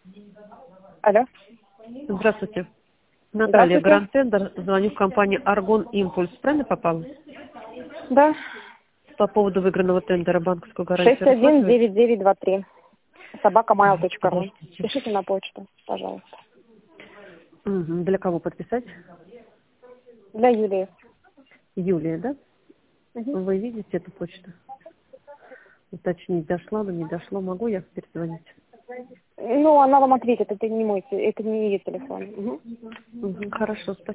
Алло. Здравствуйте. Наталья, Гранд Тендер. Звоню в компанию Аргон Импульс. Правильно попала? Да. По поводу выигранного тендера банковскую гарантию. 619923. собакамайл.ру. Пишите на почту, пожалуйста. Угу. Для кого подписать? Для Юлии. Юлия, да? Угу. Вы видите эту почту? Уточнить, дошло или не дошло. Могу я перезвонить? Ну, она вам ответит, это не мой, это не ее телефон. Угу. Угу. Хорошо, спасибо.